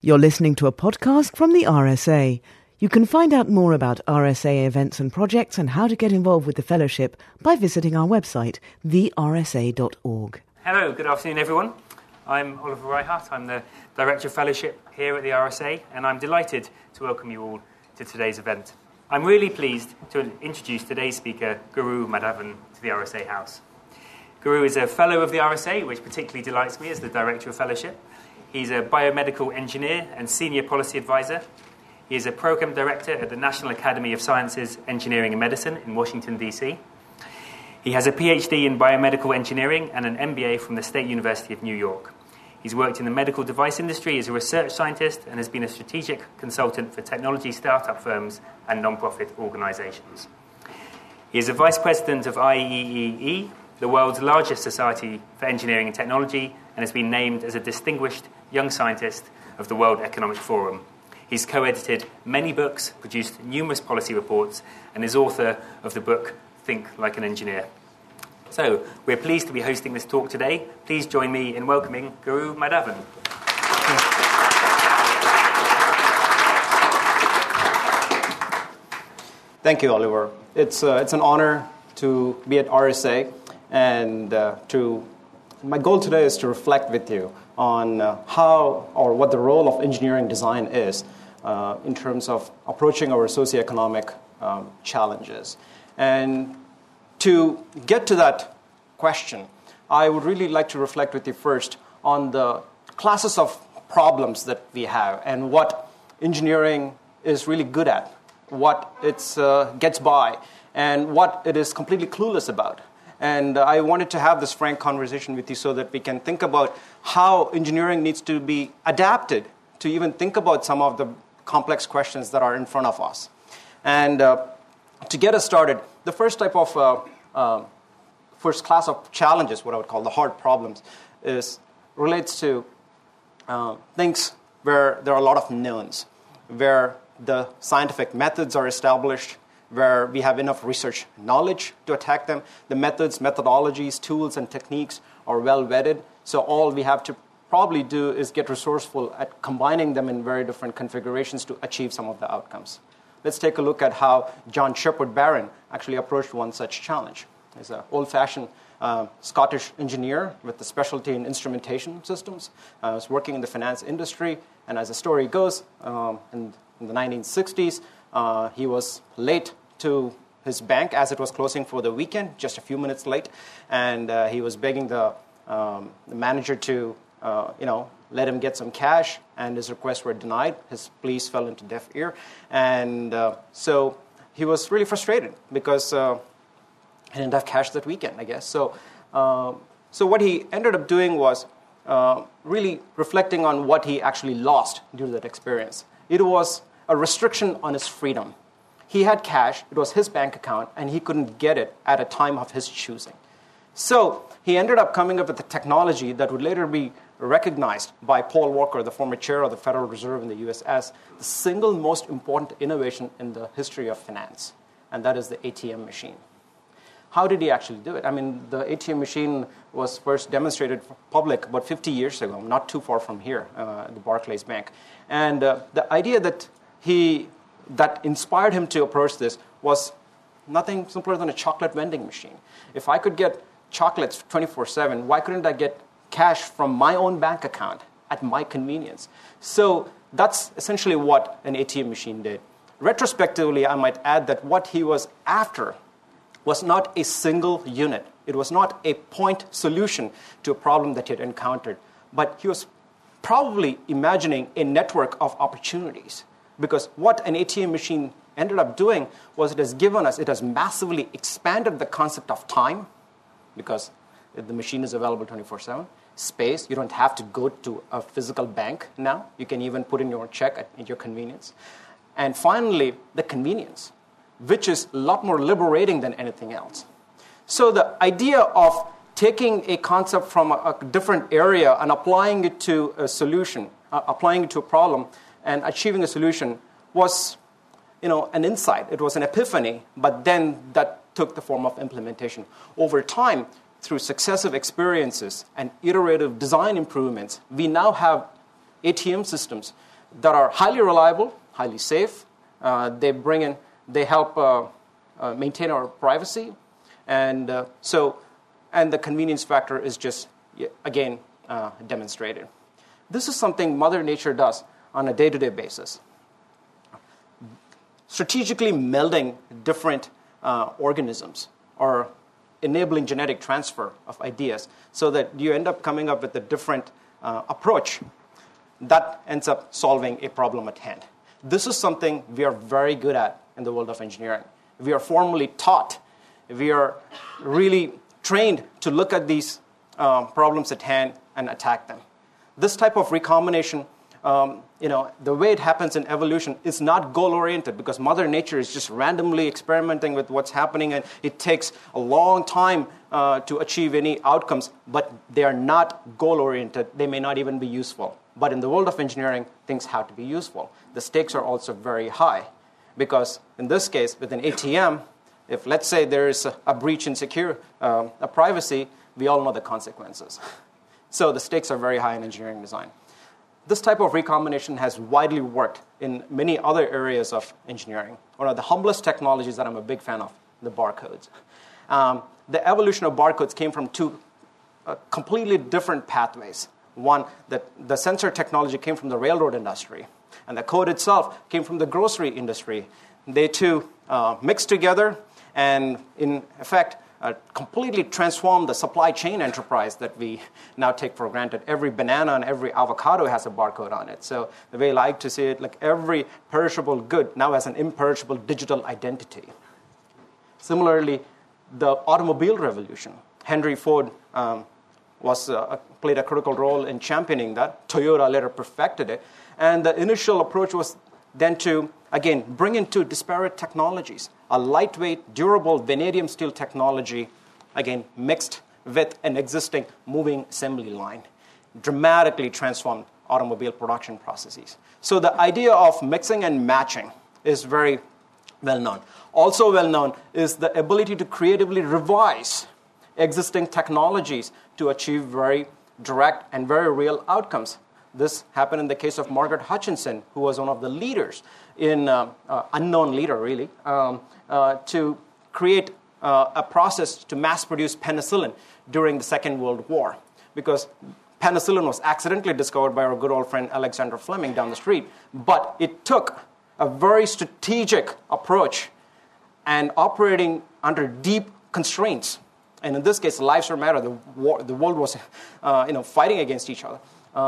You're listening to a podcast from the RSA. You can find out more about RSA events and projects and how to get involved with the fellowship by visiting our website, thersa.org. Hello, good afternoon everyone. I'm Oliver Reichardt. I'm the Director of Fellowship here at the RSA, and I'm delighted to welcome you all to today's event. I'm really pleased to introduce today's speaker, Guru Madhavan, to the RSA House. Guru is a Fellow of the RSA, which particularly delights me as the Director of Fellowship. He's a biomedical engineer and senior policy advisor. He is a program director at the National Academy of Sciences, Engineering and Medicine in Washington, D.C. He has a PhD in biomedical engineering and an MBA from the State University of New York. He's worked in the medical device industry as a research scientist and has been a strategic consultant for technology startup firms and non-profit organizations. He is a vice president of IEEE, the world's largest society for engineering and technology, and has been named as a distinguished young scientist of the World Economic Forum. He's co-edited many books, produced numerous policy reports, and is author of the book Think Like an Engineer. So, we're pleased to be hosting this talk today. Please join me in welcoming Guru Madhavan. Thank you, Oliver. It's an honor to be at RSA, and my goal today is to reflect with you on how or what the role of engineering design is in terms of approaching our socioeconomic challenges. And to get to that question, I would really like to reflect with you first on the classes of problems that we have and what engineering is really good at, what it gets by, and what it is completely clueless about. And I wanted to have this frank conversation with you so that we can think about how engineering needs to be adapted to even think about some of the complex questions that are in front of us. And to get us started, the first type of first class of challenges, what I would call the hard problems, relates to things where there are a lot of knowns, where the scientific methods are established, where we have enough research knowledge to attack them. The methods, methodologies, tools, and techniques are well vetted. So all we have to probably do is get resourceful at combining them in very different configurations to achieve some of the outcomes. Let's take a look at how John Shepard Barron actually approached one such challenge. He's an old-fashioned Scottish engineer with a specialty in systems. He was working in the finance industry, and as the story goes, in the 1960s, he was late to his bank as it was closing for the weekend, just a few minutes late, and he was begging the manager to, let him get some cash, and his requests were denied. His pleas fell into deaf ear, and so he was really frustrated because he didn't have cash that weekend, I guess. So what he ended up doing was really reflecting on what he actually lost due to that experience. It was a restriction on his freedom. He had cash, it was his bank account, and he couldn't get it at a time of his choosing. So he ended up coming up with a technology that would later be recognized by Paul Walker, the former chair of the Federal Reserve in the U.S., as the single most important innovation in the history of finance, and that is the ATM machine. How did he actually do it? I mean, the ATM machine was first demonstrated for public about 50 years ago, not too far from here, at the Barclays Bank. And the idea that inspired him to approach this was nothing simpler than a chocolate vending machine. If I could get chocolates 24/7, why couldn't I get cash from my own bank account at my convenience? So that's essentially what an ATM machine did. Retrospectively, I might add that what he was after was not a single unit. It was not a point solution to a problem that he had encountered, but he was probably imagining a network of opportunities. Because what an ATM machine ended up doing was it has massively expanded the concept of time, because the machine is available 24/7. Space, you don't have to go to a physical bank now. You can even put in your check at your convenience. And finally, the convenience, which is a lot more liberating than anything else. So the idea of taking a concept from a different area and applying it to a solution, applying it to a problem, and achieving a solution was, an insight. It was an epiphany, but then that took the form of implementation. Over time, through successive experiences and iterative design improvements, we now have ATM systems that are highly reliable, highly safe. They help maintain our privacy, and the convenience factor is just again demonstrated. This is something Mother Nature does on a day-to-day basis, strategically melding different organisms or enabling genetic transfer of ideas so that you end up coming up with a different approach that ends up solving a problem at hand. This is something we are very good at in the world of engineering. We are formally taught. We are really trained to look at these problems at hand and attack them. This type of recombination, the way it happens in evolution is not goal-oriented because Mother Nature is just randomly experimenting with what's happening, and it takes a long time to achieve any outcomes, but they are not goal-oriented. They may not even be useful. But in the world of engineering, things have to be useful. The stakes are also very high because in this case, with an ATM, if let's say there is a breach in privacy, we all know the consequences. So the stakes are very high in engineering design. This type of recombination has widely worked in many other areas of engineering. One of the humblest technologies that I'm a big fan of, the barcodes. The evolution of barcodes came from two completely different pathways. One, the sensor technology came from the railroad industry, and the code itself came from the grocery industry. They two mixed together and, in effect, completely transformed the supply chain enterprise that we now take for granted. Every banana and every avocado has a barcode on it. So the way I like to see it, like every perishable good now has an imperishable digital identity. Similarly, the automobile revolution. Henry Ford played a critical role in championing that. Toyota later perfected it. And the initial approach was then to, again, bring in two disparate technologies. A lightweight, durable vanadium steel technology, again, mixed with an existing moving assembly line. Dramatically transformed automobile production processes. So the idea of mixing and matching is very well known. Also well known is the ability to creatively revise existing technologies to achieve very direct and very real outcomes. This happened in the case of Margaret Hutchinson, who was one of the leaders in, unknown leader really, to create a process to mass produce penicillin during the Second World War. Because penicillin was accidentally discovered by our good old friend Alexander Fleming down the street, but it took a very strategic approach and operating under deep constraints. And in this case, lives were matter. The world was, fighting against each other.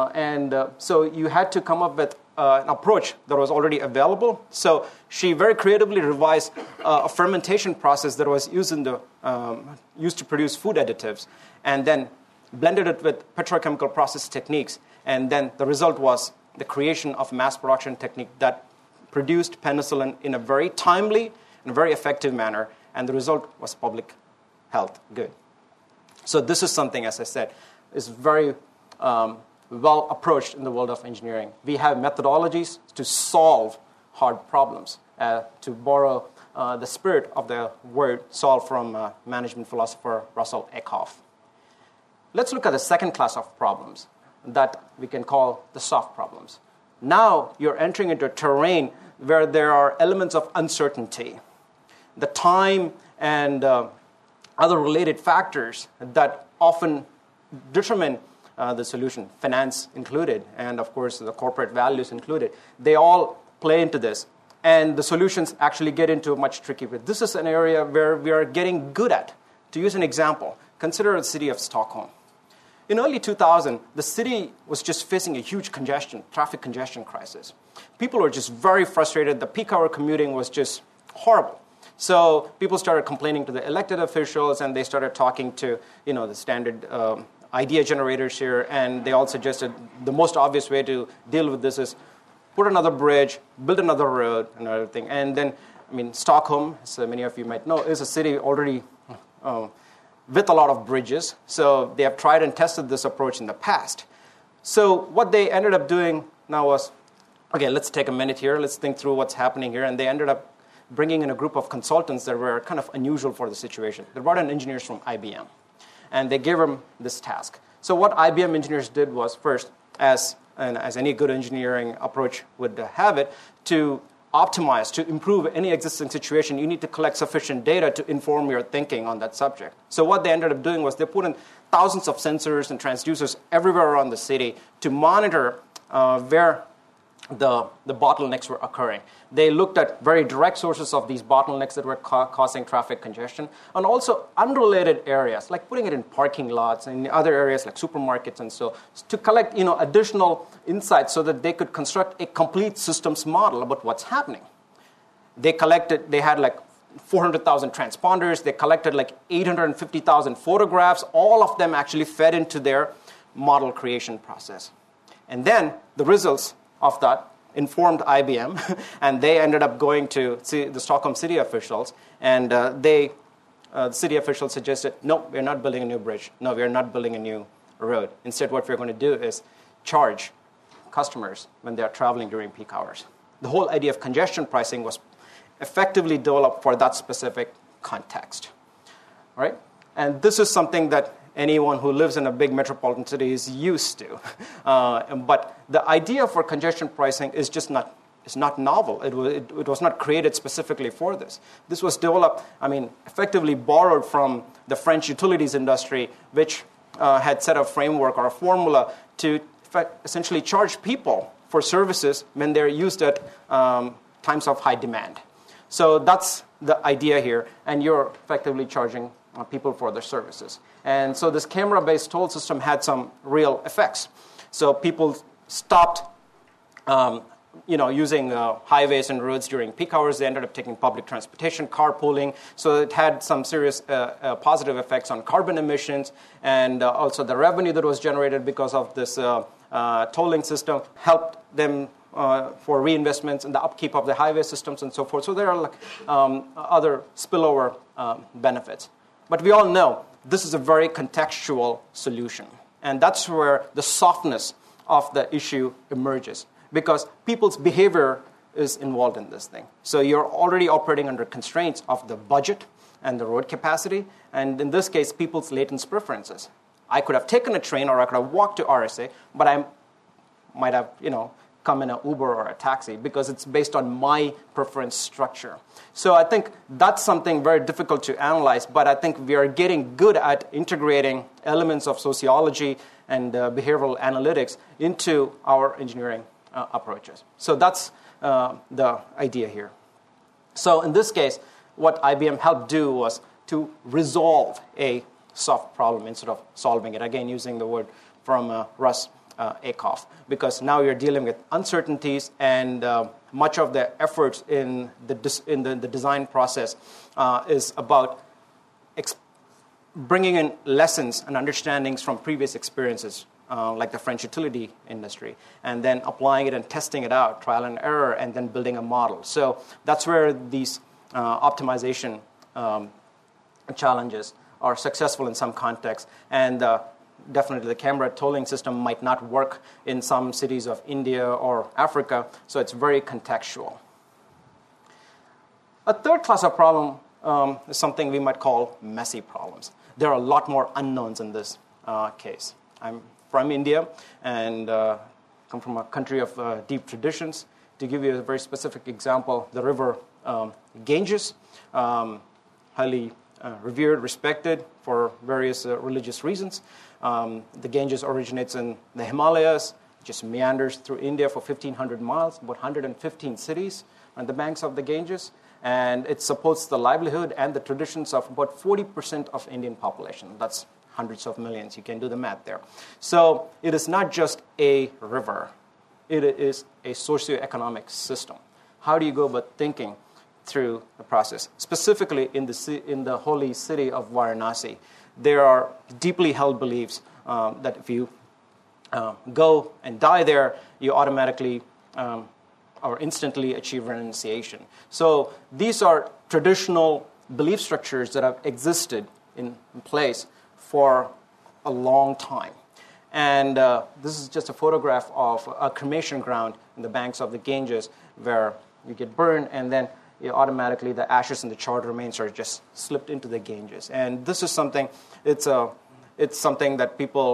So you had to come up with an approach that was already available. So she very creatively revised a fermentation process that was used to produce food additives, and then blended it with petrochemical process techniques. And then the result was the creation of mass production technique that produced penicillin in a very timely and very effective manner. And the result was public health good. So this is something, as I said, is very well approached in the world of engineering. We have methodologies to solve hard problems, to borrow the spirit of the word solve from management philosopher Russell Eckhoff. Let's look at the second class of problems that we can call the soft problems. Now you're entering into a terrain where there are elements of uncertainty. The time and other related factors that often determine the solution, finance included, and of course the corporate values included, they all play into this. And the solutions actually get into a much tricky bit. This is an area where we are getting good at. To use an example, consider the city of Stockholm. In early 2000, the city was just facing a huge traffic congestion crisis. People were just very frustrated. The peak hour commuting was just horrible. So people started complaining to the elected officials, and they started talking to, the standard idea generators here, and they all suggested the most obvious way to deal with this is put another bridge, build another road, and everything. And then, Stockholm, as many of you might know, is a city already with a lot of bridges. So they have tried and tested this approach in the past. So what they ended up doing now was, okay, let's take a minute here. Let's think through what's happening here. And they ended up bringing in a group of consultants that were kind of unusual for the situation. They brought in engineers from IBM. And they gave them this task. So what IBM engineers did was, first, as and as any good engineering approach would have it, to optimize, to improve any existing situation, you need to collect sufficient data to inform your thinking on that subject. So what they ended up doing was they put in thousands of sensors and transducers everywhere around the city to monitor where the bottlenecks were occurring. They looked at very direct sources of these bottlenecks that were causing traffic congestion, and also unrelated areas, like putting it in parking lots and other areas like supermarkets and so, to collect additional insights so that they could construct a complete systems model about what's happening. They had like 400,000 transponders, they collected like 850,000 photographs, all of them actually fed into their model creation process. And then the results of that informed IBM, and they ended up going to see the Stockholm city officials, and the city officials suggested, no, we're not building a new bridge. No, we're not building a new road. Instead, what we're going to do is charge customers when they are traveling during peak hours. The whole idea of congestion pricing was effectively developed for that specific context. All right? And this is something that anyone who lives in a big metropolitan city is used to. But the idea for congestion pricing is just not novel. It was not created specifically for this. This was developed, effectively borrowed from the French utilities industry, which had set a framework or a formula to essentially charge people for services when they're used at times of high demand. So that's the idea here, and you're effectively charging people for their services. And so this camera-based toll system had some real effects. So people stopped using highways and roads during peak hours. They ended up taking public transportation, carpooling. So it had some serious positive effects on carbon emissions, and also the revenue that was generated because of this tolling system helped them for reinvestments and the upkeep of the highway systems and so forth. So there are other spillover benefits. But we all know this is a very contextual solution. And that's where the softness of the issue emerges, because people's behavior is involved in this thing. So you're already operating under constraints of the budget and the road capacity, and in this case, people's latent preferences. I could have taken a train or I could have walked to RSA, but I might have, come in an Uber or a taxi because it's based on my preference structure. So I think that's something very difficult to analyze, but I think we are getting good at integrating elements of sociology and behavioral analytics into our engineering approaches. So that's the idea here. So in this case, what IBM helped do was to resolve a soft problem instead of solving it. Again, using the word from Russ Ackoff, because now you're dealing with uncertainties, and much of the efforts in the design process is about bringing in lessons and understandings from previous experiences, like the French utility industry, and then applying it and testing it out, trial and error, and then building a model. So that's where these optimization challenges are successful in some contexts, and definitely the camera tolling system might not work in some cities of India or Africa, so it's very contextual. A third class of problem is something we might call messy problems. There are a lot more unknowns in this case. I'm from India and come from a country of deep traditions. To give you a very specific example, the river Ganges, highly revered, respected for various religious reasons. The Ganges originates in the Himalayas, just meanders through India for 1,500 miles, about 115 cities on the banks of the Ganges, and it supports the livelihood and the traditions of about 40% of Indian population. That's hundreds of millions. You can do the math there. So it is not just a river. It is a socioeconomic system. How do you go about thinking through the process? Specifically in the holy city of Varanasi, there are deeply held beliefs that if you go and die there, you automatically or instantly achieve renunciation. So these are traditional belief structures that have existed in place for a long time. And this is just a photograph of a cremation ground in the banks of the Ganges where you get burned, and then automatically the ashes and the charred remains are just slipped into the Ganges. And this is something, it's something that people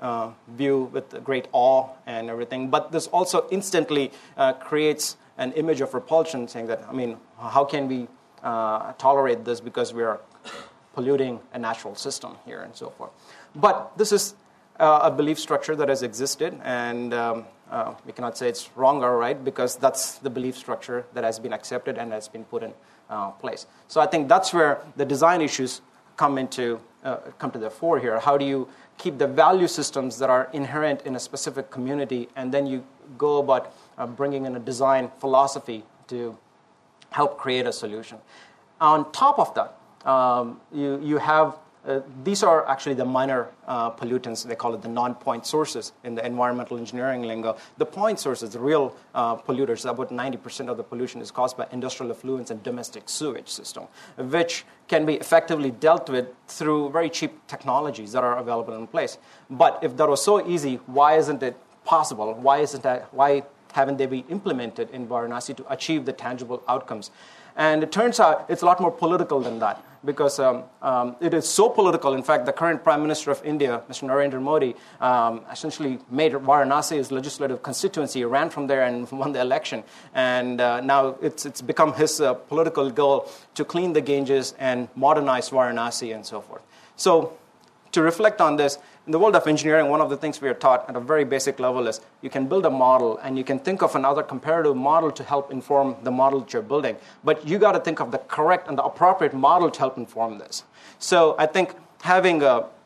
view with great awe and everything. But this also instantly creates an image of repulsion, saying that, how can we tolerate this because we are polluting a natural system here and so forth. But this is a belief structure that has existed, and we cannot say it's wrong or right because that's the belief structure that has been accepted and has been put in place. So I think that's where the design issues come to the fore here. How do you keep the value systems that are inherent in a specific community, and then you go about bringing in a design philosophy to help create a solution. On top of that, you have, these are actually the minor pollutants. They call it the non-point sources in the environmental engineering lingo. The point sources, the real polluters, about 90% of the pollution is caused by industrial effluents and domestic sewage system, which can be effectively dealt with through very cheap technologies that are available in place. But if that was so easy, why isn't it possible? Why haven't they been implemented in Varanasi to achieve the tangible outcomes? And it turns out it's a lot more political than that, because it is so political. In fact, the current Prime Minister of India, Mr. Narendra Modi, essentially made Varanasi his legislative constituency, ran from there and won the election. And now it's become his political goal to clean the Ganges and modernize Varanasi and so forth. So to reflect on this, in the world of engineering, one of the things we are taught at a very basic level is you can build a model and you can think of another comparative model to help inform the model that you're building. But you got to think of the correct and the appropriate model to help inform this. So I think having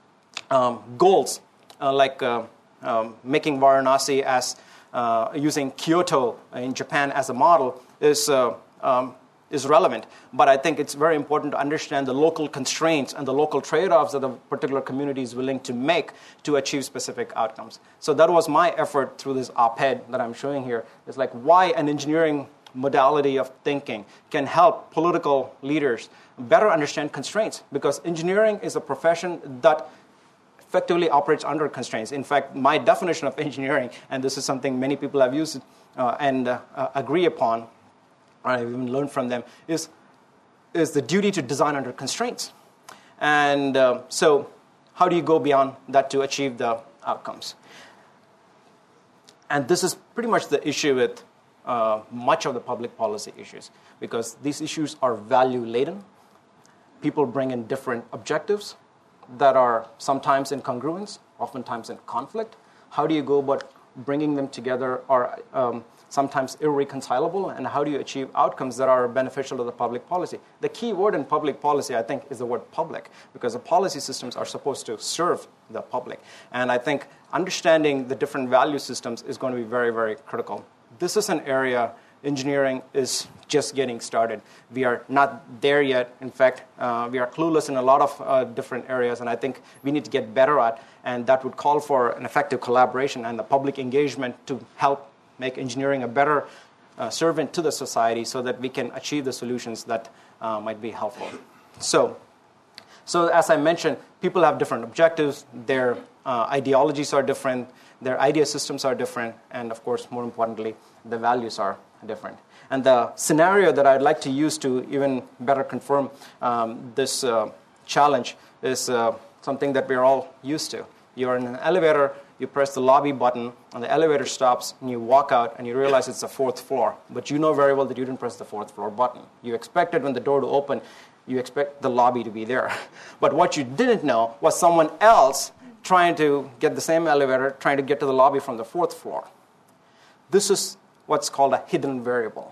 goals like making Varanasi as using Kyoto in Japan as a model is relevant, but I think it's very important to understand the local constraints and the local trade-offs that the particular community is willing to make to achieve specific outcomes. So that was my effort through this op-ed that I'm showing here. It's like why an engineering modality of thinking can help political leaders better understand constraints, because engineering is a profession that effectively operates under constraints. In fact, my definition of engineering, and this is something many people have used and agree upon, I've even learned from them, is the duty to design under constraints. And so how do you go beyond that to achieve the outcomes? And this is pretty much the issue with much of the public policy issues, because these issues are value-laden. People bring in different objectives that are sometimes in congruence, oftentimes in conflict. How do you go about bringing them together, or sometimes irreconcilable, and how do you achieve outcomes that are beneficial to the public policy? The key word in public policy, I think, is the word public, because the policy systems are supposed to serve the public. And I think understanding the different value systems is going to be very, very critical. This is an area engineering is just getting started. We are not there yet. In fact, we are clueless in a lot of different areas, and I think we need to get better at, and that would call for an effective collaboration and the public engagement to help make engineering a better servant to the society so that we can achieve the solutions that might be helpful. So as I mentioned, people have different objectives, their ideologies are different, their idea systems are different, and of course, more importantly, the values are different. And the scenario that I'd like to use to even better confirm this challenge is something that we're all used to. You're in an elevator, you press the lobby button, and the elevator stops, and you walk out, and you realize it's the 4th floor. But you know very well that you didn't press the 4th floor button. You expected when the door to open, you expect the lobby to be there. But what you didn't know was someone else trying to get the same elevator, trying to get to the lobby from the 4th floor. This is what's called a hidden variable.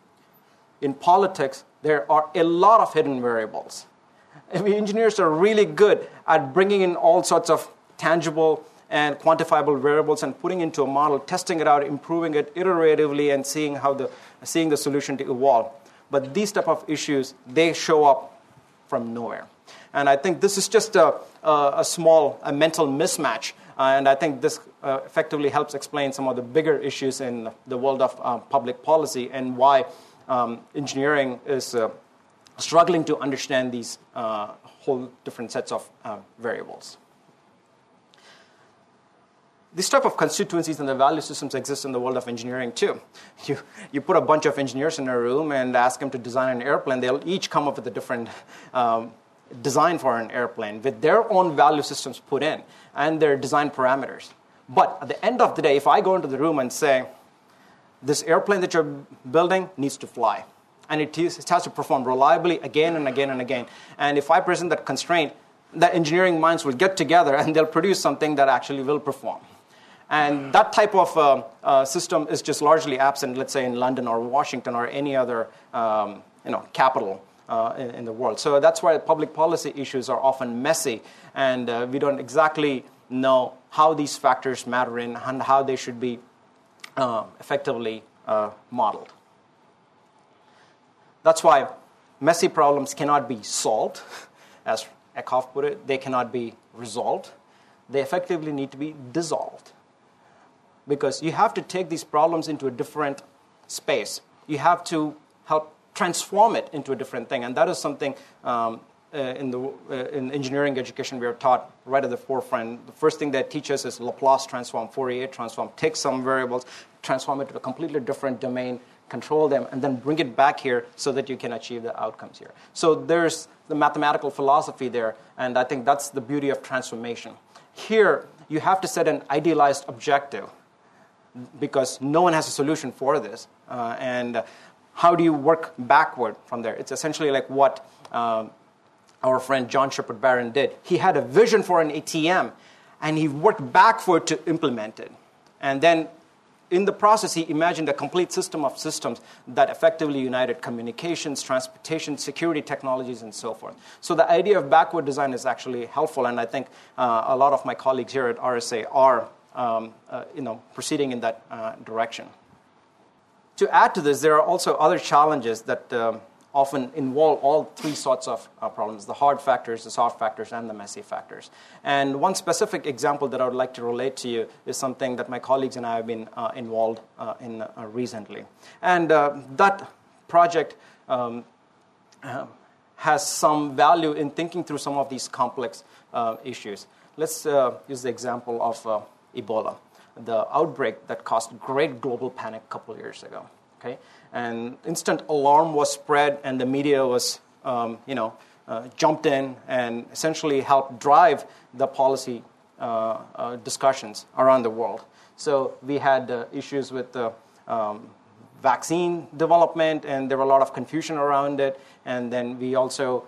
In politics, there are a lot of hidden variables. Engineers are really good at bringing in all sorts of tangible and quantifiable variables and putting into a model, testing it out, improving it iteratively, and seeing the solution to evolve. But these type of issues, they show up from nowhere. And I think this is just a mental mismatch. And I think this effectively helps explain some of the bigger issues in the world of public policy and why engineering is struggling to understand these whole different sets of variables. These type of constituencies and the value systems exist in the world of engineering too. You put a bunch of engineers in a room and ask them to design an airplane. They'll each come up with a different design for an airplane with their own value systems put in and their design parameters. But at the end of the day, if I go into the room and say, this airplane that you're building needs to fly, and it has to perform reliably again and again and again. And if I present that constraint, the engineering minds will get together and they'll produce something that actually will perform. And that type of system is just largely absent, let's say, in London or Washington or any other capital in the world. So that's why public policy issues are often messy, and we don't exactly know how these factors matter in and how they should be effectively modeled. That's why messy problems cannot be solved, as Eckhoff put it. They cannot be resolved. They effectively need to be dissolved. Because you have to take these problems into a different space. You have to help transform it into a different thing. And that is something in engineering education we are taught right at the forefront. The first thing that teaches is Laplace transform, Fourier transform. Take some variables, transform it to a completely different domain, control them, and then bring it back here so that you can achieve the outcomes here. So there's the mathematical philosophy there, and I think that's the beauty of transformation. Here, you have to set an idealized objective because no one has a solution for this. And how do you work backward from there? It's essentially like what our friend John Shepard Barron did. He had a vision for an ATM, and he worked backward to implement it. And then in the process, he imagined a complete system of systems that effectively united communications, transportation, security technologies, and so forth. So the idea of backward design is actually helpful, and I think a lot of my colleagues here at RSA are proceeding in that direction. To add to this, there are also other challenges that often involve all three sorts of problems: the hard factors, the soft factors, and the messy factors. And one specific example that I would like to relate to you is something that my colleagues and I have been involved in recently. And that project has some value in thinking through some of these complex issues. Let's use the example of Ebola, the outbreak that caused great global panic a couple of years ago. Okay, and instant alarm was spread, and the media was, jumped in and essentially helped drive the policy discussions around the world. So we had issues with the vaccine development, and there were a lot of confusion around it. And then we also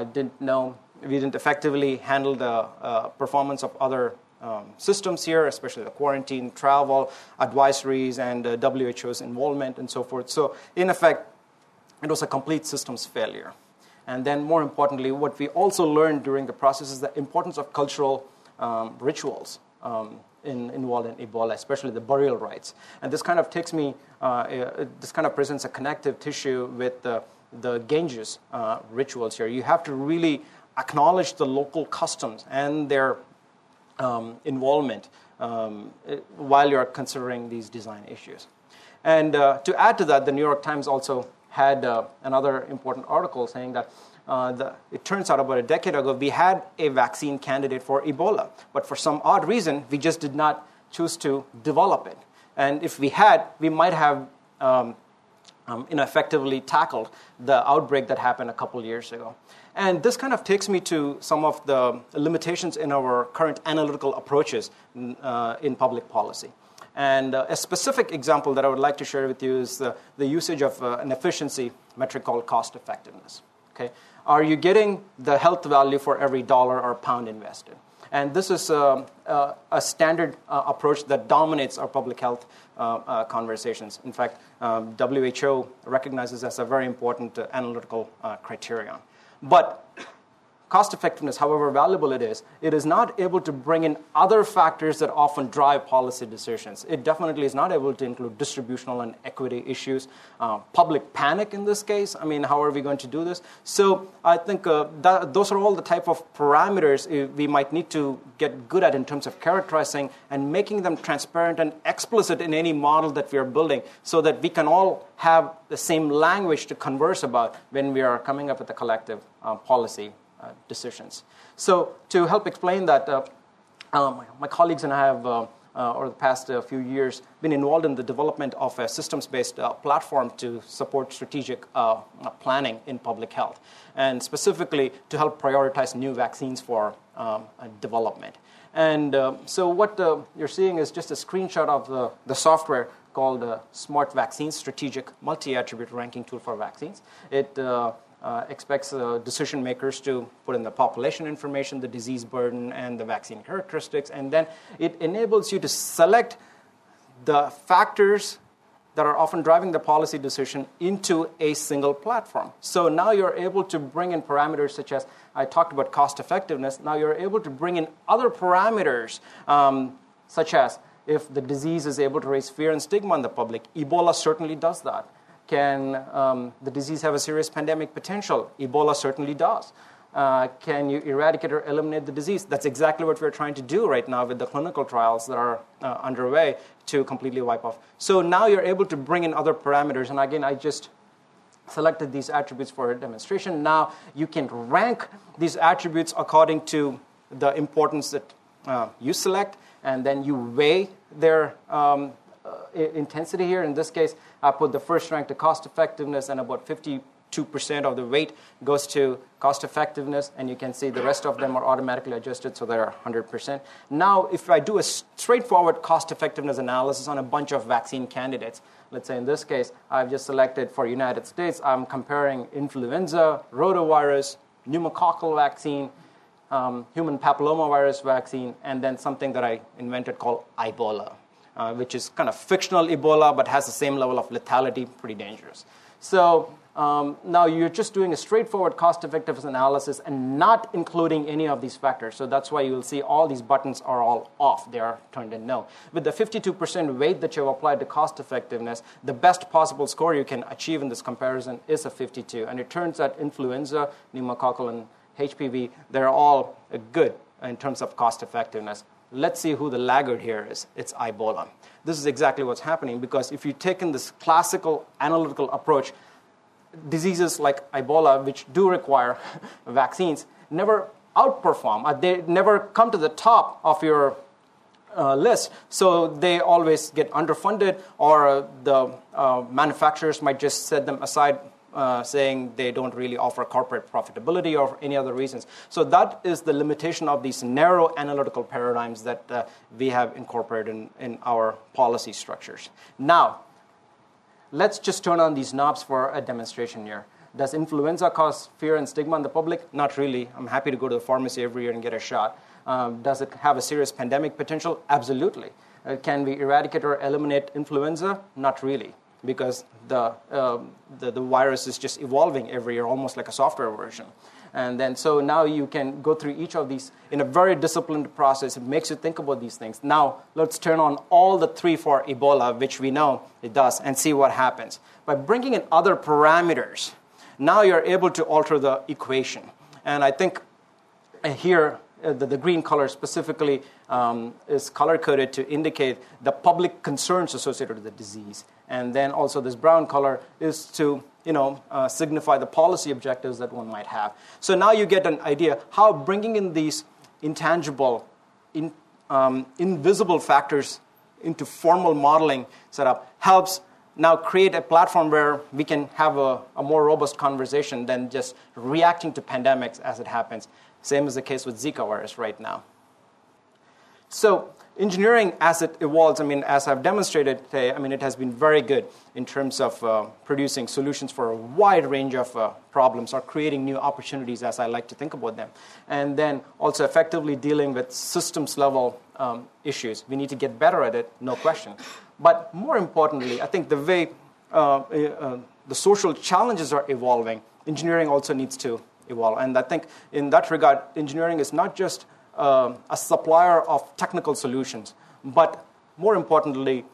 we didn't effectively handle the performance of other systems here, especially the quarantine, travel, advisories, and WHO's involvement, and so forth. So, in effect, it was a complete systems failure. And then, more importantly, what we also learned during the process is the importance of cultural rituals involved in Ebola, especially the burial rites. And this kind of takes me, this kind of presents a connective tissue with the Ganges rituals here. You have to really acknowledge the local customs and their involvement while you're considering these design issues. And to add to that, the New York Times also had another important article saying that it turns out about a decade ago we had a vaccine candidate for Ebola, but for some odd reason we just did not choose to develop it. And if we had, we might have effectively tackled the outbreak that happened a couple years ago. And this kind of takes me to some of the limitations in our current analytical approaches in public policy. And a specific example that I would like to share with you is the usage of an efficiency metric called cost effectiveness. Okay? Are you getting the health value for every dollar or pound invested? And this is a standard approach that dominates our public health conversations. In fact, WHO recognizes as a very important analytical criterion. But cost effectiveness, however valuable it is not able to bring in other factors that often drive policy decisions. It definitely is not able to include distributional and equity issues, public panic in this case. I mean, how are we going to do this? So I think those are all the type of parameters we might need to get good at in terms of characterizing and making them transparent and explicit in any model that we are building so that we can all have the same language to converse about when we are coming up with a collective policy decisions. So to help explain that, my colleagues and I have over the past few years, been involved in the development of a systems-based platform to support strategic planning in public health, and specifically to help prioritize new vaccines for development. And so what you're seeing is just a screenshot of the software called Smart Vaccines Strategic Multi-Attribute Ranking Tool for Vaccines. It expects decision makers to put in the population information, the disease burden, and the vaccine characteristics, and then it enables you to select the factors that are often driving the policy decision into a single platform. So now you're able to bring in parameters such as, I talked about cost effectiveness, now you're able to bring in other parameters such as if the disease is able to raise fear and stigma in the public. Ebola certainly does that. Can the disease have a serious pandemic potential? Ebola certainly does. Can you eradicate or eliminate the disease? That's exactly what we're trying to do right now with the clinical trials that are underway to completely wipe off. So now you're able to bring in other parameters. And again, I just selected these attributes for a demonstration. Now you can rank these attributes according to the importance that you select, and then you weigh their intensity here. In this case, I put the first rank to cost effectiveness, and about 52% of the weight goes to cost effectiveness, and you can see the rest of them are automatically adjusted, so they're 100%. Now, if I do a straightforward cost effectiveness analysis on a bunch of vaccine candidates, let's say in this case, I've just selected for United States, I'm comparing influenza, rotavirus, pneumococcal vaccine, human papillomavirus vaccine, and then something that I invented called Ebola, which is kind of fictional Ebola, but has the same level of lethality, pretty dangerous. So now you're just doing a straightforward cost-effectiveness analysis and not including any of these factors. So that's why you'll see all these buttons are all off. They are turned in no. With the 52% weight that you've applied to cost-effectiveness, the best possible score you can achieve in this comparison is a 52. And it turns out influenza, pneumococcal, and HPV, they're all good in terms of cost-effectiveness. Let's see who the laggard here is. It's Ebola. This is exactly what's happening, because if you take in this classical analytical approach, diseases like Ebola, which do require vaccines, never outperform. They never come to the top of your list. So they always get underfunded, or the manufacturers might just set them aside, saying they don't really offer corporate profitability or any other reasons. So that is the limitation of these narrow analytical paradigms that we have incorporated in our policy structures. Now, let's just turn on these knobs for a demonstration here. Does influenza cause fear and stigma in the public? Not really. I'm happy to go to the pharmacy every year and get a shot. Does it have a serious pandemic potential? Absolutely. Can we eradicate or eliminate influenza? Not really, because the virus is just evolving every year, almost like a software version. And then so now you can go through each of these in a very disciplined process. It makes you think about these things. Now let's turn on all the three for Ebola, which we know it does, and see what happens. By bringing in other parameters, now you're able to alter the equation. And I think here, the green color specifically is color-coded to indicate the public concerns associated with the disease. And then also this brown color is to signify the policy objectives that one might have. So now you get an idea how bringing in these intangible, invisible factors into formal modeling setup helps now create a platform where we can have a more robust conversation than just reacting to pandemics as it happens. Same is the case with Zika virus right now. So engineering, as it evolves, as I've demonstrated today, it has been very good in terms of producing solutions for a wide range of problems, or creating new opportunities, as I like to think about them. And then also effectively dealing with systems-level issues. We need to get better at it, no question. But more importantly, I think the way the social challenges are evolving, engineering also needs to evolve. And I think in that regard, engineering is not just a supplier of technical solutions, but more importantly,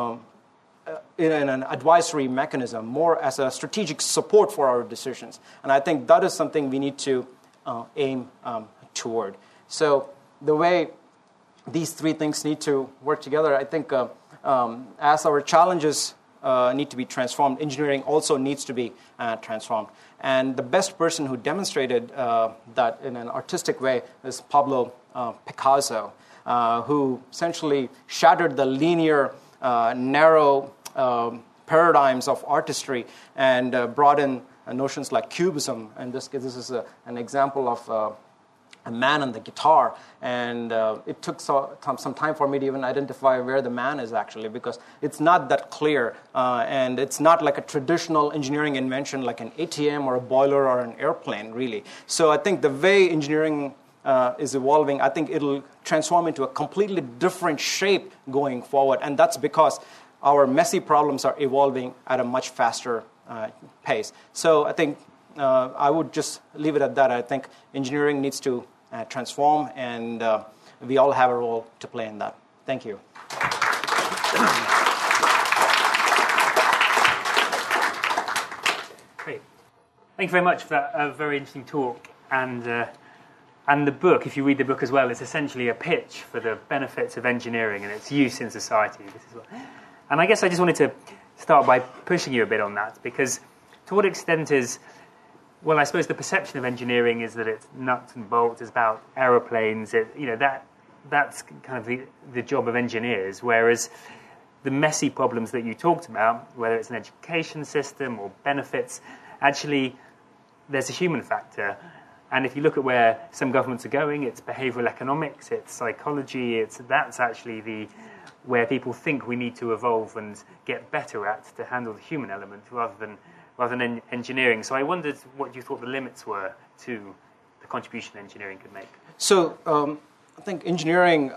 in an advisory mechanism, more as a strategic support for our decisions. And I think that is something we need to aim toward. So the way these three things need to work together, I think as our challenges need to be transformed, engineering also needs to be transformed. And the best person who demonstrated that in an artistic way is Pablo Picasso. who essentially shattered the linear, narrow paradigms of artistry and brought in notions like cubism. And this is an example of a man on the guitar, and it took some time for me to even identify where the man is actually, because it's not that clear, and it's not like a traditional engineering invention like an ATM or a boiler or an airplane, really. So I think the way engineering is evolving, I think it'll transform into a completely different shape going forward, and that's because our messy problems are evolving at a much faster pace. So I think I would just leave it at that. I think engineering needs to transform, and we all have a role to play in that. Thank you. Great. Thank you very much for that very interesting talk. And the book, if you read the book as well, it's essentially a pitch for the benefits of engineering and its use in society. And I guess I just wanted to start by pushing you a bit on that, because to what extent is, well, I suppose the perception of engineering is that it's nuts and bolts, it's about aeroplanes, that's kind of the job of engineers, whereas the messy problems that you talked about, whether it's an education system or benefits, actually there's a human factor. And if you look at where some governments are going, it's behavioral economics, it's psychology, that's actually where people think we need to evolve and get better at to handle the human element rather than engineering. So I wondered what you thought the limits were to the contribution engineering could make. So I think engineering,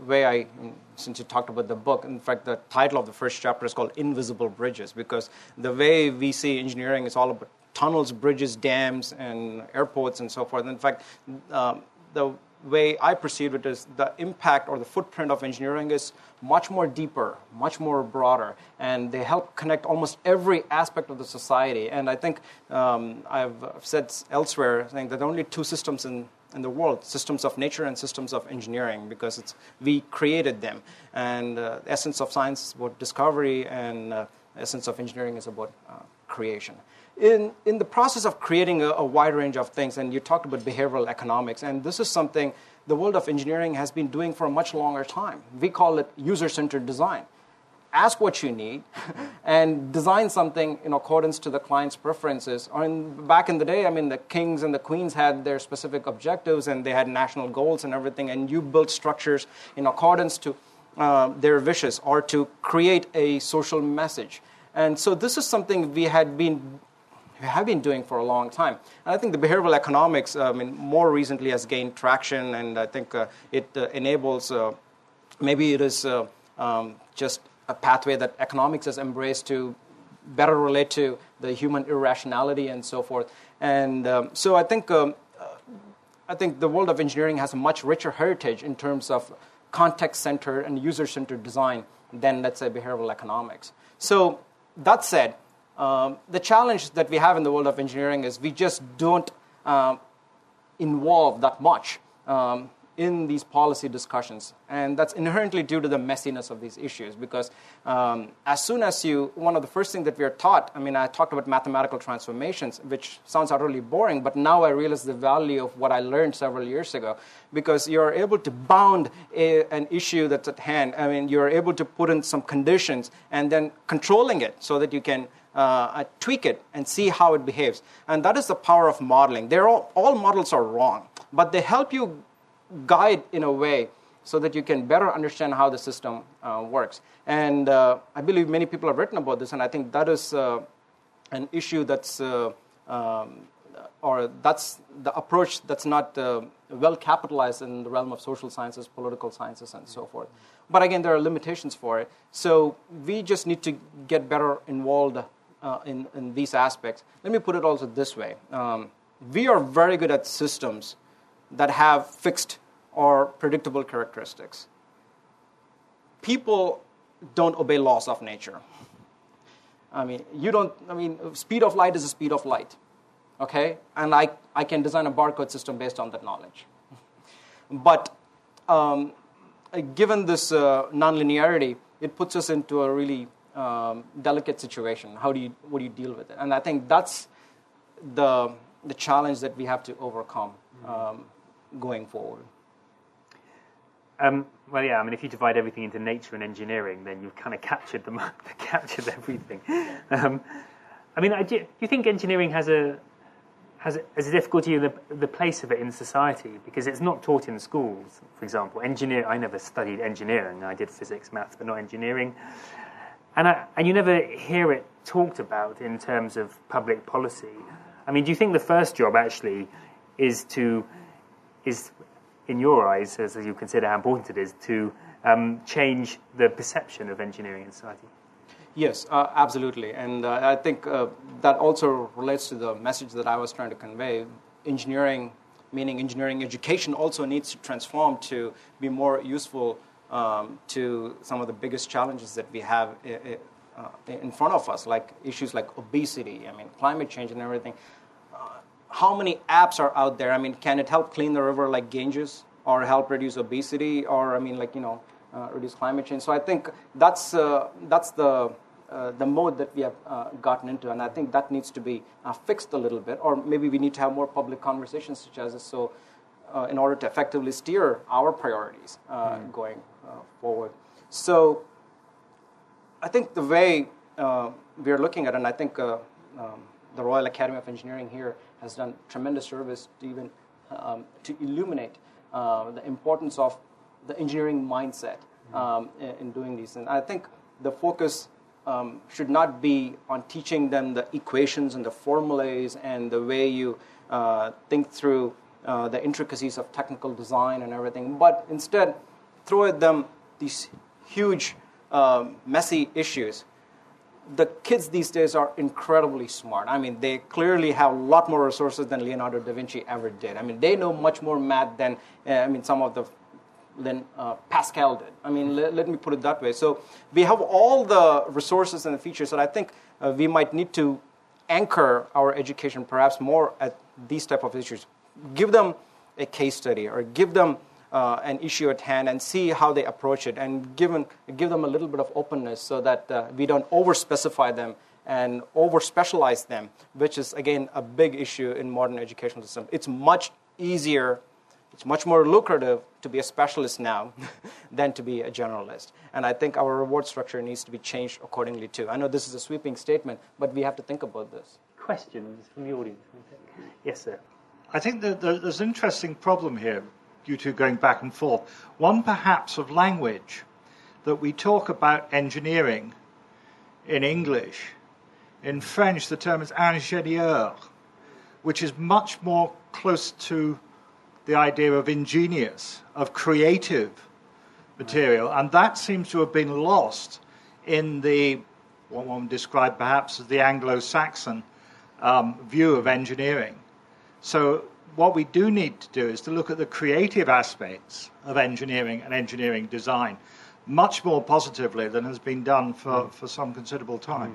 since you talked about the book, in fact, the title of the first chapter is called Invisible Bridges, because the way we see engineering is all about tunnels, bridges, dams, and airports, and so forth. In fact, the way I perceive it is the impact or the footprint of engineering is much more deeper, much more broader, and they help connect almost every aspect of the society. And I think I've said elsewhere, saying that there are only two systems in the world, systems of nature and systems of engineering, because we created them. And the essence of science is about discovery, and the essence of engineering is about creation. In the process of creating a wide range of things, and you talked about behavioral economics, and this is something the world of engineering has been doing for a much longer time. We call it user-centered design. Ask what you need and design something in accordance to the client's preferences. Back in the day, the kings and the queens had their specific objectives, and they had national goals and everything, and you built structures in accordance to their wishes or to create a social message. And so this is something we have been doing for a long time. And I think the behavioral economics, more recently has gained traction, and I think it enables, maybe it is just a pathway that economics has embraced to better relate to the human irrationality and so forth. And so I think the world of engineering has a much richer heritage in terms of context-centered and user-centered design than, let's say, behavioral economics. So that said, the challenge that we have in the world of engineering is we just don't involve that much in these policy discussions. And that's inherently due to the messiness of these issues, because as soon as one of the first things that we are taught, I talked about mathematical transformations, which sounds utterly boring, but now I realize the value of what I learned several years ago, because you're able to bound an issue that's at hand. You're able to put in some conditions and then controlling it so that you can tweak it and see how it behaves. And that is the power of modeling. All models are wrong, but they help you guide in a way so that you can better understand how the system works. And I believe many people have written about this, and I think that is an issue that's, or that's the approach that's not well capitalized in the realm of social sciences, political sciences, and so forth. But again, there are limitations for it. So we just need to get better involved in these aspects. Let me put it also this way. We are very good at systems that have fixed or predictable characteristics. People don't obey laws of nature. Speed of light is the speed of light, okay? And I can design a barcode system based on that knowledge. But given this nonlinearity, it puts us into a really delicate situation. What do you deal with it? And I think that's the challenge that we have to overcome going forward. Well, yeah. I mean, if you divide everything into nature and engineering, then you've kind of captured everything. I mean, do you think engineering has a difficulty in the place of it in society, because it's not taught in schools, for example. I never studied engineering. I did physics, maths, but not engineering. And you never hear it talked about in terms of public policy. I mean, do you think the first job actually is in your eyes, as you consider how important it is, to change the perception of engineering in society? Yes, absolutely. And I think that also relates to the message that I was trying to convey. Engineering, meaning engineering education, also needs to transform to be more useful to some of the biggest challenges that we have in front of us, like issues like obesity, I mean, climate change and everything. How many apps are out there? I mean, can it help clean the river like Ganges, or help reduce obesity, or, I mean, like, reduce climate change? So I think that's the mode that we have gotten into, and I think that needs to be fixed a little bit, or maybe we need to have more public conversations such as this, so in order to effectively steer our priorities going forward. So I think the way we are looking at it, and I think the Royal Academy of Engineering here has done tremendous service to even to illuminate the importance of the engineering mindset in doing these. And I think the focus should not be on teaching them the equations and the formulas and the way you think through the intricacies of technical design and everything, but instead throw at them these huge, messy issues. The kids these days are incredibly smart. I mean, they clearly have a lot more resources than Leonardo da Vinci ever did. I mean, they know much more math than Pascal did. I mean, let me put it that way. So we have all the resources and the features that I think we might need to anchor our education perhaps more at these type of issues. Give them a case study, or give them an issue at hand and see how they approach it, and give them a little bit of openness so that we don't over-specify them and over-specialize them, which is, again, a big issue in modern educational system. It's much easier, it's much more lucrative to be a specialist now than to be a generalist. And I think our reward structure needs to be changed accordingly too. I know this is a sweeping statement, but we have to think about this. Questions from the audience? Yes, sir. I think that there's an interesting problem here, you two going back and forth. One perhaps of language, that we talk about engineering in English. In French, the term is ingénieur, which is much more close to the idea of ingenious, of creative material, and that seems to have been lost in what one would describe perhaps as the Anglo-Saxon view of engineering. So what we do need to do is to look at the creative aspects of engineering and engineering design much more positively than has been done for some considerable time.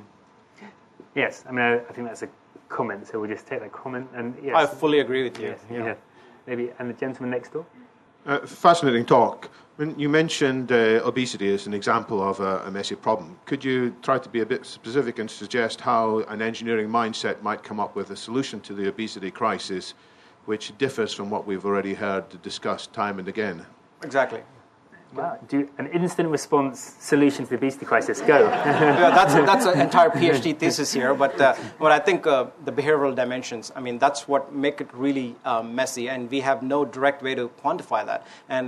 Yes, I mean, I think that's a comment, so we'll just take that comment. And yes, I fully agree with you. Yes, yeah. Maybe, and the gentleman next door? Fascinating talk. When you mentioned obesity as an example of a messy problem, could you try to be a bit specific and suggest how an engineering mindset might come up with a solution to the obesity crisis which differs from what we've already heard discussed time and again? Exactly. Wow. Do an instant response solution to the obesity crisis. Go. Yeah, that's an entire PhD thesis here. But I think the behavioral dimensions, I mean, that's what make it really messy, and we have no direct way to quantify that. And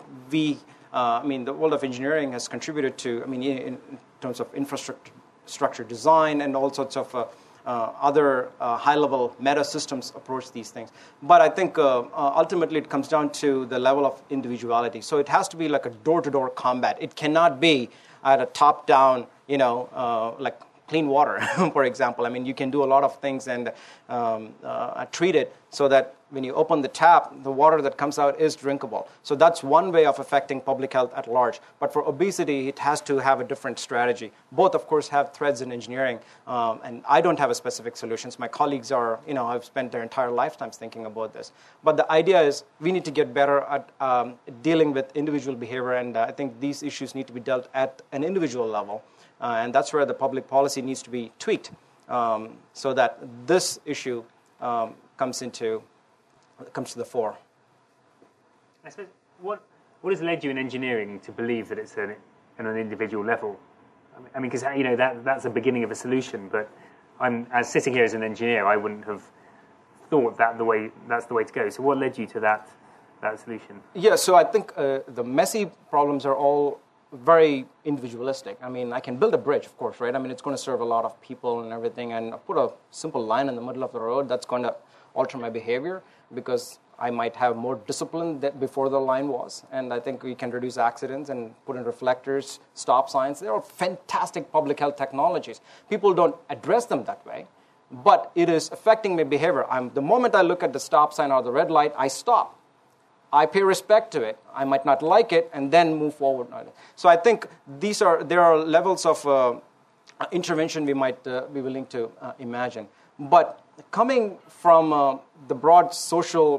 the world of engineering has contributed to, I mean, in terms of infrastructure design and all sorts of other high-level meta systems approach these things. But I think ultimately it comes down to the level of individuality. So it has to be like a door-to-door combat. It cannot be at a top-down, like clean water, for example. I mean, you can do a lot of things and treat it so that when you open the tap, the water that comes out is drinkable. So that's one way of affecting public health at large. But for obesity, it has to have a different strategy. Both, of course, have threads in engineering, and I don't have a specific solutions. My colleagues are, have spent their entire lifetimes thinking about this. But the idea is we need to get better at dealing with individual behavior, and I think these issues need to be dealt at an individual level. And that's where the public policy needs to be tweaked so that this issue comes to the fore. I suppose what what has led you in engineering to believe that it's on an individual level? I mean, because that's the beginning of a solution. But as sitting here as an engineer, I wouldn't have thought that's the way to go. So what led you to that solution? Yeah, so I think the messy problems are all very individualistic. I mean, I can build a bridge, of course, right? I mean, it's going to serve a lot of people and everything, and put a simple line in the middle of the road, that's going to alter my behavior because I might have more discipline than before the line was. And I think we can reduce accidents and put in reflectors, stop signs. They're all fantastic public health technologies. People don't address them that way, but it is affecting my behavior. The moment I look at the stop sign or the red light, I stop. I pay respect to it. I might not like it, and then move forward. So I think there are levels of intervention we might be willing to imagine. But coming from the broad social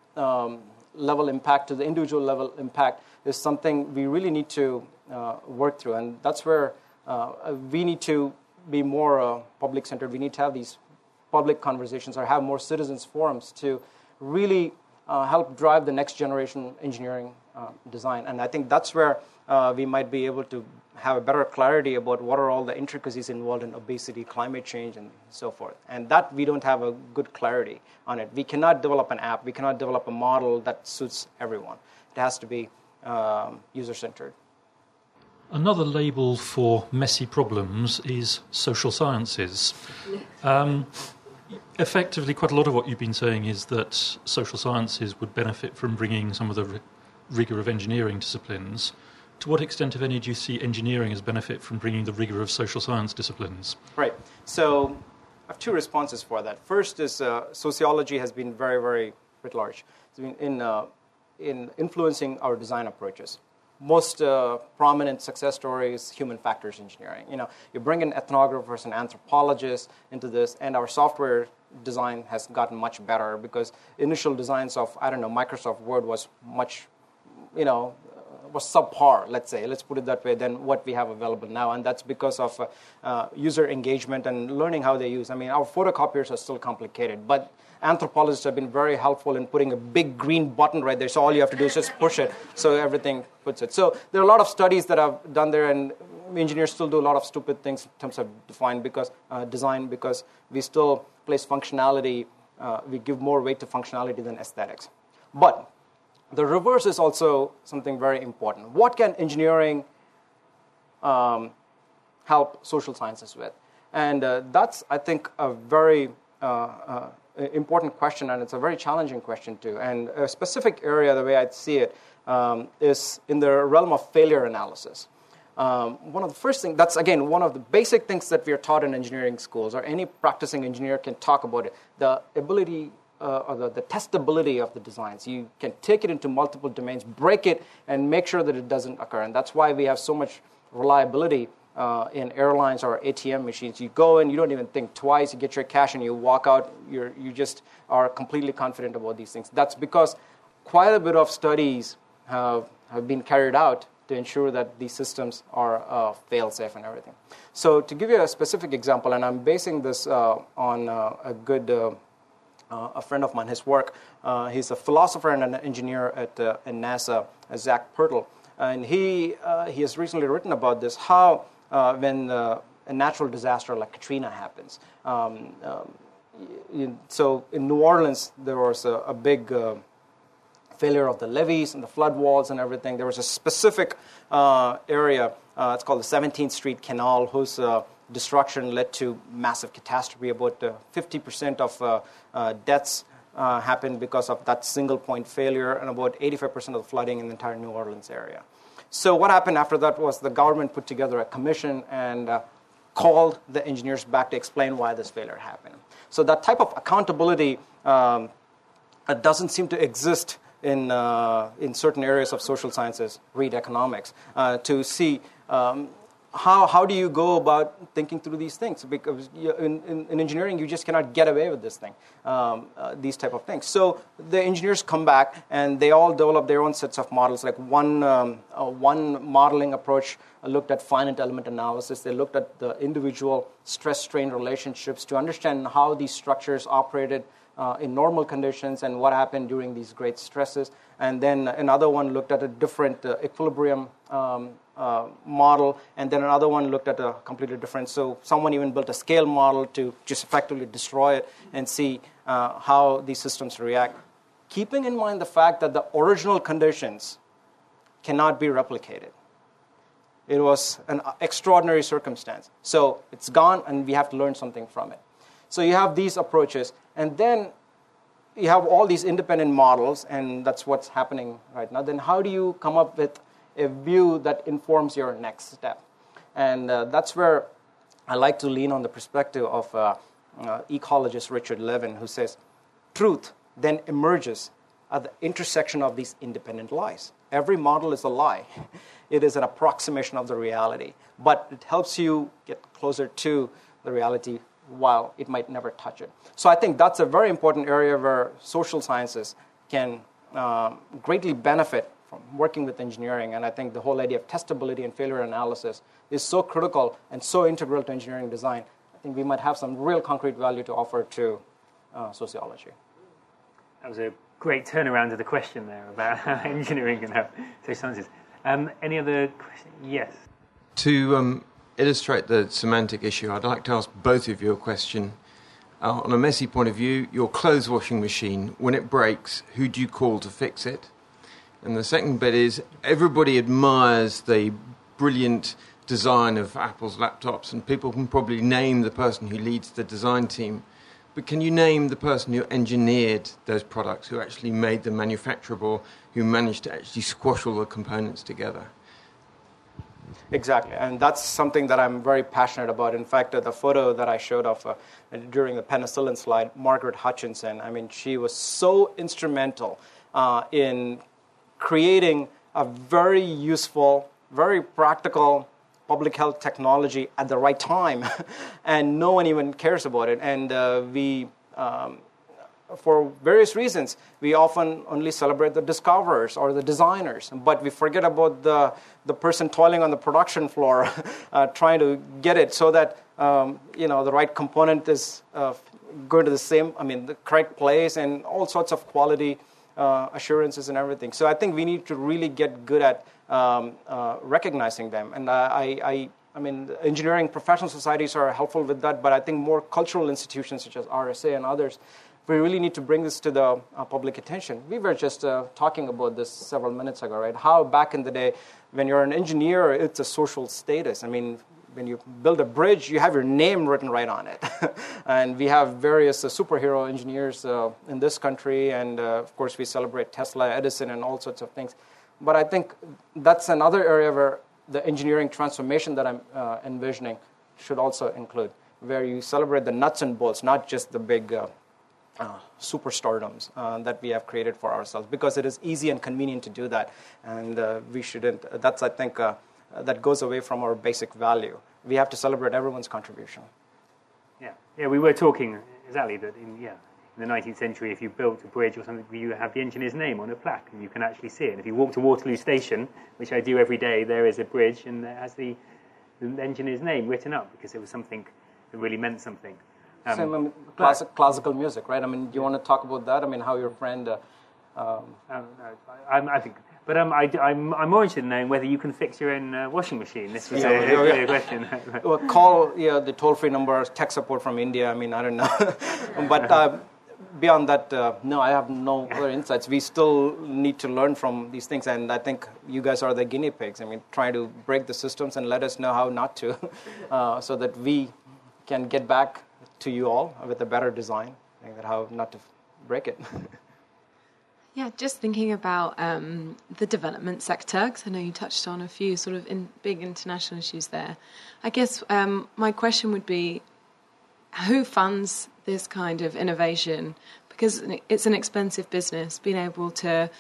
level impact to the individual level impact is something we really need to work through, and that's where we need to be more public-centered. We need to have these public conversations or have more citizens forums to really help drive the next generation engineering design. And I think that's where we might be able to have a better clarity about what are all the intricacies involved in obesity, climate change, and so forth. And that we don't have a good clarity on it. We cannot develop an app. We cannot develop a model that suits everyone. It has to be user-centered. Another label for messy problems is social sciences. Effectively, quite a lot of what you've been saying is that social sciences would benefit from bringing some of the rigour of engineering disciplines. To what extent, if any, do you see engineering as benefit from bringing the rigour of social science disciplines? Right. So I have two responses for that. First is sociology has been very, very writ large. It's been in influencing our design approaches. Most prominent success story is human factors engineering. You bring in ethnographers and anthropologists into this, and our software design has gotten much better because initial designs of, Microsoft Word was much, was subpar, let's put it that way, than what we have available now. And that's because of user engagement and learning how they use. I mean, our photocopiers are still complicated, but anthropologists have been very helpful in putting a big green button right there, so all you have to do is just push it, so everything puts it. So there are a lot of studies that I've done there, and engineers still do a lot of stupid things in terms of design because we still place functionality, we give more weight to functionality than aesthetics. But the reverse is also something very important. What can engineering help social sciences with? And that's, I think, a very important question, and it's a very challenging question too. And a specific area, the way I'd see it, is in the realm of failure analysis. One of the first things, that's again one of the basic things that we are taught in engineering schools, or any practicing engineer can talk about it, the ability or the testability of the designs. You can take it into multiple domains, break it, and make sure that it doesn't occur. And that's why we have so much reliability in airlines or ATM machines. You go in, you don't even think twice, you get your cash and you walk out, you just are completely confident about these things. That's because quite a bit of studies have been carried out to ensure that these systems are fail-safe and everything. So to give you a specific example, and I'm basing this on a friend of mine, his work. He's a philosopher and an engineer at NASA, Zach Pertl. And he has recently written about this, how when a natural disaster like Katrina happens. So in New Orleans, there was a big failure of the levees and the flood walls and everything. There was a specific area, it's called the 17th Street Canal, whose destruction led to massive catastrophe. About 50% of deaths happened because of that single point failure, and about 85% of the flooding in the entire New Orleans area. So what happened after that was the government put together a commission and called the engineers back to explain why this failure happened. So that type of accountability doesn't seem to exist in certain areas of social sciences, read economics, to see how do you go about thinking through these things? Because in engineering, you just cannot get away with this thing, these type of things. So the engineers come back, and they all develop their own sets of models. Like one modeling approach looked at finite element analysis. They looked at the individual stress-strain relationships to understand how these structures operated in normal conditions and what happened during these great stresses. And then another one looked at a different equilibrium model, and then another one looked at a completely different. So someone even built a scale model to just effectively destroy it and see how these systems react, keeping in mind the fact that the original conditions cannot be replicated. It was an extraordinary circumstance. So it's gone, and we have to learn something from it. So you have these approaches, and then you have all these independent models, and that's what's happening right now. Then how do you come up with a view that informs your next step? And that's where I like to lean on the perspective of ecologist Richard Levin, who says, truth then emerges at the intersection of these independent lies. Every model is a lie. It is an approximation of the reality, but it helps you get closer to the reality while it might never touch it. So I think that's a very important area where social sciences can greatly benefit from working with engineering. And I think the whole idea of testability and failure analysis is so critical and so integral to engineering design. I think we might have some real concrete value to offer to sociology. That was a great turnaround to the question there about engineering and how social sciences. Any other questions? Yes. To illustrate the semantic issue, I'd like to ask both of you a question. On a messy point of view, your clothes washing machine, when it breaks, who do you call to fix it? And the second bit is, everybody admires the brilliant design of Apple's laptops, and people can probably name the person who leads the design team. But can you name the person who engineered those products, who actually made them manufacturable, who managed to actually squash all the components together? Exactly, and that's something that I'm very passionate about. In fact, the photo that I showed of during the penicillin slide, Margaret Hutchinson, I mean, she was so instrumental in creating a very useful, very practical public health technology at the right time, and no one even cares about it. And we, for various reasons, we often only celebrate the discoverers or the designers, but we forget about the person toiling on the production floor trying to get it so that the right component is going to the correct place, and all sorts of quality assurances and everything. So I think we need to really get good at recognizing them. And I mean, engineering professional societies are helpful with that, but I think more cultural institutions such as RSA and others, we really need to bring this to the public attention. We were just talking about this several minutes ago, right? How back in the day, when you're an engineer, it's a social status. I mean, when you build a bridge, you have your name written right on it. And we have various superhero engineers in this country, and of course we celebrate Tesla, Edison, and all sorts of things. But I think that's another area where the engineering transformation that I'm envisioning should also include, where you celebrate the nuts and bolts, not just the big superstardoms that we have created for ourselves, because it is easy and convenient to do that, and we shouldn't. That's, I think, that goes away from our basic value. We have to celebrate everyone's contribution. Yeah, we were talking exactly that in the 19th century, if you built a bridge or something, you have the engineer's name on a plaque, and you can actually see it. And if you walk to Waterloo Station, which I do every day, there is a bridge, and it has the engineer's name written up, because it was something that really meant something. Classical music, right? I mean, do you want to talk about that? I mean, how your friend... I think... But I'm more interested in knowing whether you can fix your own washing machine. This was a question. Well, call the toll-free number, tech support from India. I mean, I don't know. But beyond that, no, I have no other insights. We still need to learn from these things, and I think you guys are the guinea pigs. I mean, trying to break the systems and let us know how not to, so that we can get back to you all with a better design, and how not to break it. Yeah, just thinking about the development sector, because I know you touched on a few sort of big international issues there. I guess my question would be, who funds this kind of innovation? Because it's an expensive business, being able to,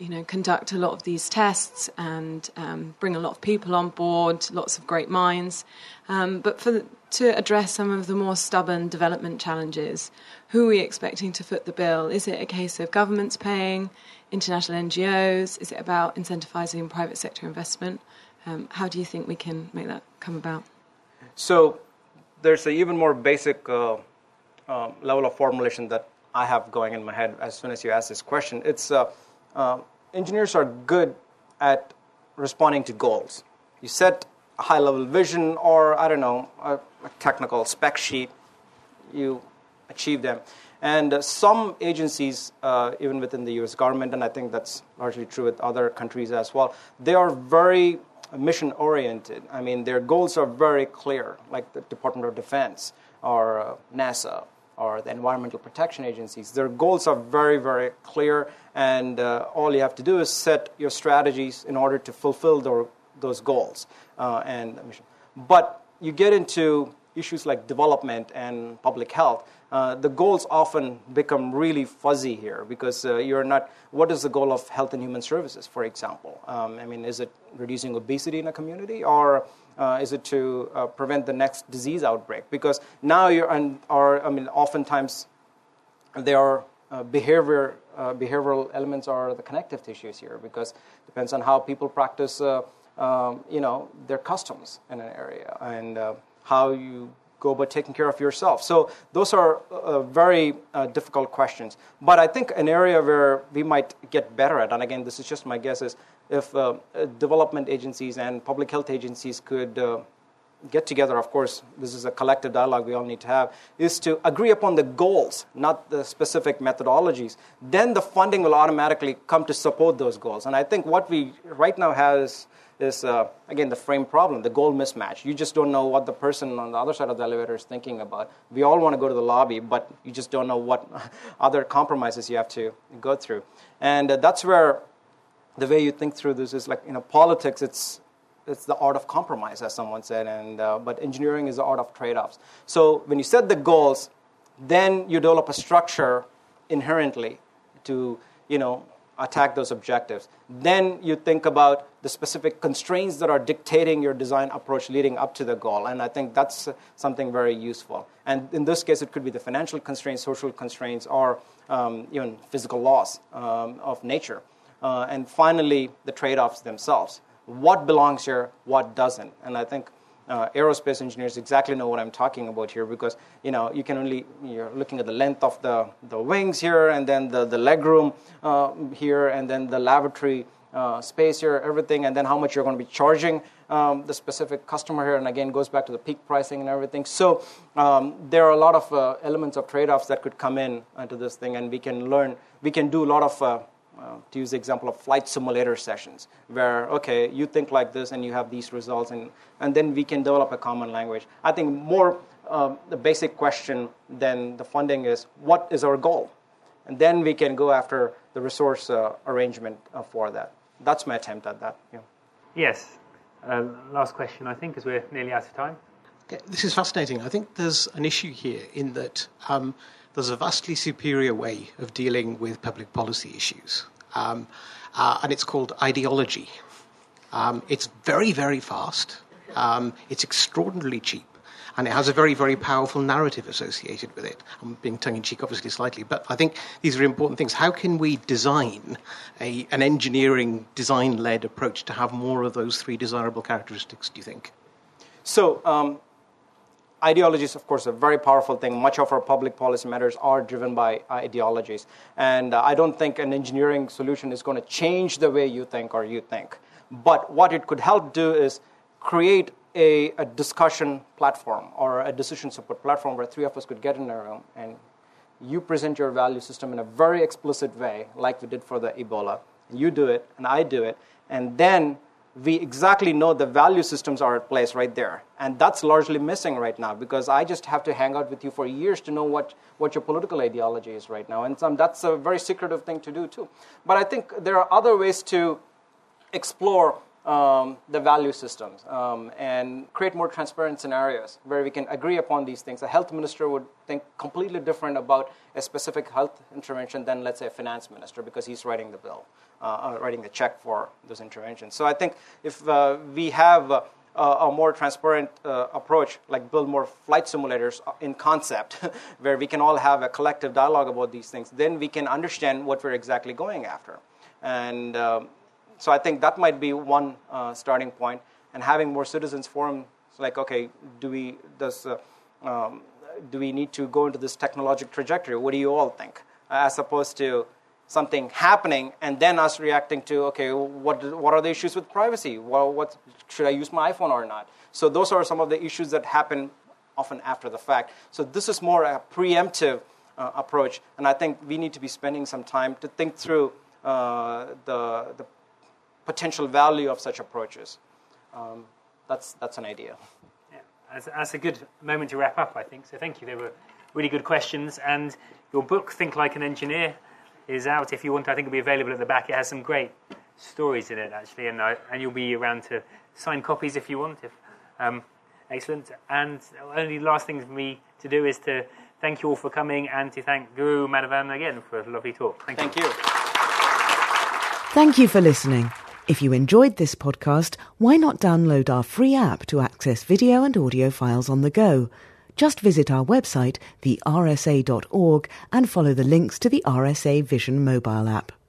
conduct a lot of these tests and bring a lot of people on board, lots of great minds. But to address some of the more stubborn development challenges, who are we expecting to foot the bill? Is it a case of governments paying, international NGOs? Is it about incentivising private sector investment? How do you think we can make that come about? So there's an even more basic level of formulation that I have going in my head as soon as you ask this question. It's engineers are good at responding to goals. You set a high-level vision or, I don't know, a technical spec sheet, you achieve them. And some agencies, even within the U.S. government, and I think that's largely true with other countries as well, they are very mission-oriented. I mean, their goals are very clear, like the Department of Defense or NASA or the Environmental Protection Agencies. Their goals are very, very clear, and all you have to do is set your strategies in order to fulfill those goals and the mission. But you get into issues like development and public health, the goals often become really fuzzy here because you're not, what is the goal of health and human services, for example? I mean, is it reducing obesity in a community or is it to prevent the next disease outbreak? Because now oftentimes there are behavioral elements are the connective tissues here because it depends on how people practice, their customs in an area and how you go about taking care of yourself. So those are very difficult questions. But I think an area where we might get better at, and again, this is just my guess, is if development agencies and public health agencies could get together, of course, this is a collective dialogue we all need to have, is to agree upon the goals, not the specific methodologies. Then the funding will automatically come to support those goals. And I think what we right now have is again, the frame problem, the goal mismatch. You just don't know what the person on the other side of the elevator is thinking about. We all want to go to the lobby, but you just don't know what other compromises you have to go through. And that's where the way you think through this is like, politics, it's the art of compromise, as someone said, but engineering is the art of trade-offs. So when you set the goals, then you develop a structure inherently to, attack those objectives. Then you think about the specific constraints that are dictating your design approach leading up to the goal. And I think that's something very useful. And in this case, it could be the financial constraints, social constraints, or even physical laws of nature. And finally, the trade-offs themselves. What belongs here, what doesn't? And I think aerospace engineers exactly know what I'm talking about here because, you're looking at the length of the wings here and then the leg room here and then the lavatory space here, everything, and then how much you're going to be charging the specific customer here, and again, goes back to the peak pricing and everything. So there are a lot of elements of trade-offs that could come in into this thing, and we can do a lot of to use the example of flight simulator sessions, where, okay, you think like this and you have these results, and then we can develop a common language. I think more the basic question than the funding is, what is our goal? And then we can go after the resource arrangement for that. That's my attempt at that. Yeah. Yes. Last question, I think, as we're nearly out of time. Okay, this is fascinating. I think there's an issue here in that there's a vastly superior way of dealing with public policy issues, and it's called ideology. It's very, very fast. It's extraordinarily cheap, and it has a very, very powerful narrative associated with it. I'm being tongue-in-cheek, obviously, slightly, but I think these are important things. How can we design an engineering, design-led approach to have more of those three desirable characteristics, do you think? So, ideology is, of course, a very powerful thing. Much of our public policy matters are driven by ideologies. And I don't think an engineering solution is going to change the way you think or you think. But what it could help do is create a discussion platform or a decision support platform where three of us could get in a room and you present your value system in a very explicit way, like we did for the Ebola. You do it, and I do it. And then we exactly know the value systems are at place right there. And that's largely missing right now because I just have to hang out with you for years to know what your political ideology is right now. And that's a very secretive thing to do too. But I think there are other ways to explore the value systems and create more transparent scenarios where we can agree upon these things. A health minister would think completely different about a specific health intervention than, let's say, a finance minister, because he's writing the bill, writing the check for those interventions. So I think if we have a more transparent approach, like build more flight simulators in concept, where we can all have a collective dialogue about these things, then we can understand what we're exactly going after. And so I think that might be one starting point, and having more citizens forums, like, okay, do we need to go into this technological trajectory? What do you all think? As opposed to something happening and then us reacting to, okay, what are the issues with privacy? Well, what should I use my iPhone or not? So those are some of the issues that happen often after the fact. So this is more a preemptive approach, and I think we need to be spending some time to think through the potential value of such approaches. That's an idea. Yeah, that's a good moment to wrap up, I think. So thank you. They were really good questions. And your book, Think Like an Engineer, is out if you want. I think it'll be available at the back. It has some great stories in it, actually, and you'll be around to sign copies if you want. Excellent. And only last thing for me to do is to thank you all for coming and to thank Guru Madhavan again for a lovely talk. Thank you. Thank you for listening. If you enjoyed this podcast, why not download our free app to access video and audio files on the go? Just visit our website, thersa.org, and follow the links to the RSA Vision mobile app.